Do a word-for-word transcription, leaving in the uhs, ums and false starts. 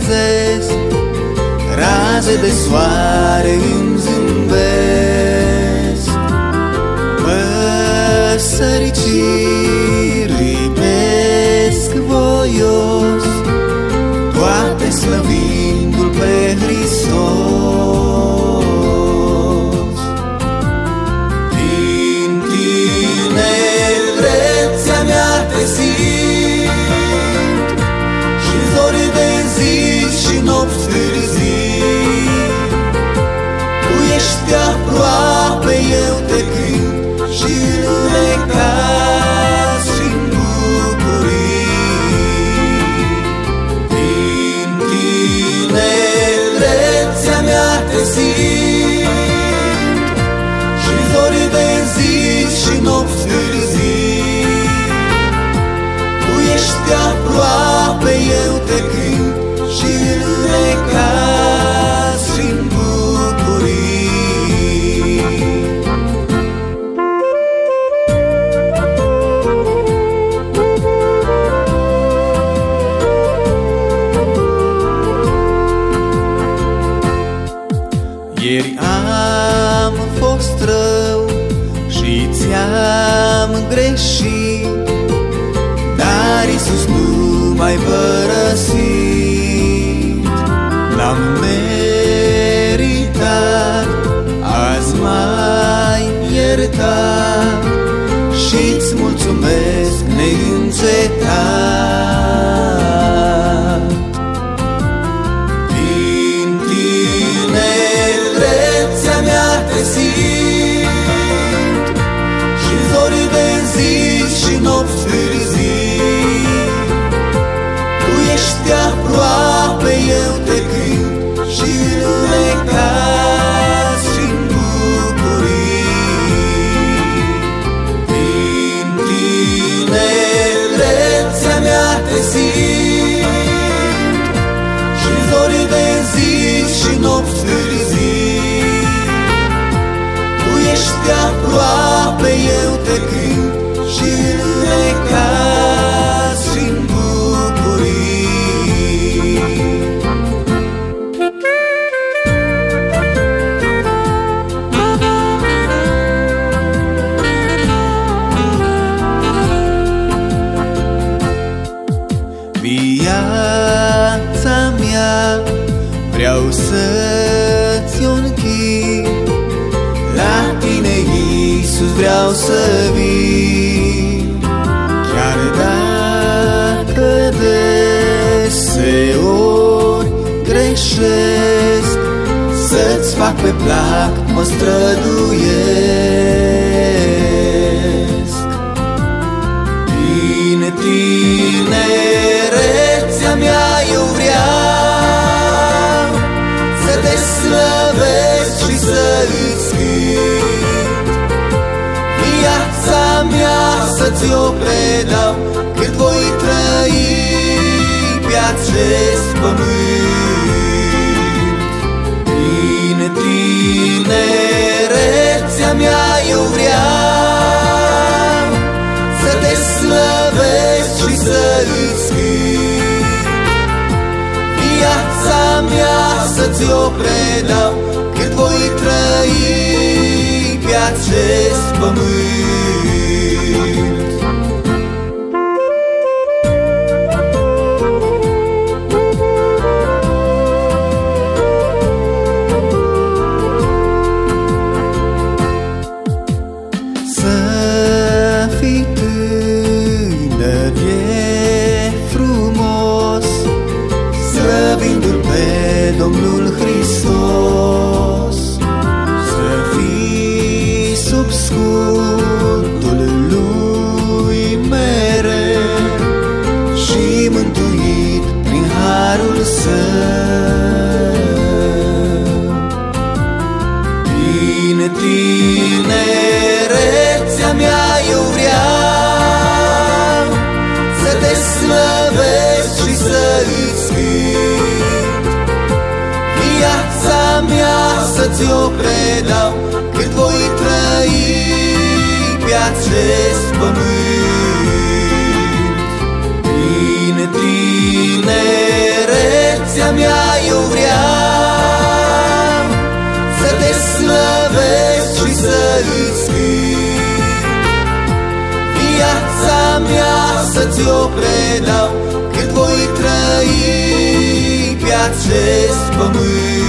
trezesc, raze de soare îmi zâmbesc. Păsăricii ripesc voios, toate slăvindu-L pe Hristos. Din tinerețea mea te simt, și zori de zi și nopți târzii. Tu ești aproape, eu te cânt, și în necaz și-n bucurii. Din tinerețea mea te simt, și zori de zi și nopți târzii. Tu ești aproape, eu te cânt, și în necaz și-n bucurii. Ieri am fost rău și ți-am greșit, dar Iisus nu m-ai părăsit. N-am meritat, azi m-ai iertat, și-ți mulțumesc neîncetat. Din tinerețea mea te simt, și zori de zi și nopți târzii. Tu ești aproape, eu te cânt, și în necaz și-n bucurii. Din tinerețea mea te simt, și zori de zi și nopți târzii. Tu ești aproape, eu te cânt, și în necaz și-n bucurii. Viața mea vreau să-ți o închid, la tine, Iisus, vreau să vin. Chiar dacă deseori greșesc, să-ți fac pe plac, mă străduiesc. Din tinerețea mea eu vreau să te slăvesc și să-ți cânt. Viața mea să-ți-o predau, cât voi trăi pe acest pământ. Din tinerețea mea eu vreau să te slăvesc și să-ți cânt. Viața mea să-ți-o predau, cât voi trăi pe acest pământ. Să fii tânăr e frumos, slăvindu-L pe Domnul Hristos. Să fii sub scutul Lui mereu și mântuit prin harul Său. Din tinerețea mea eu vreau să te slăvesc și să-ți cânt. Viața mea să-ți-o predau, cât voi trăi pe acest pământ. Din tinerețea mea să ți-o predau, cât voi trăi pe acest pământ.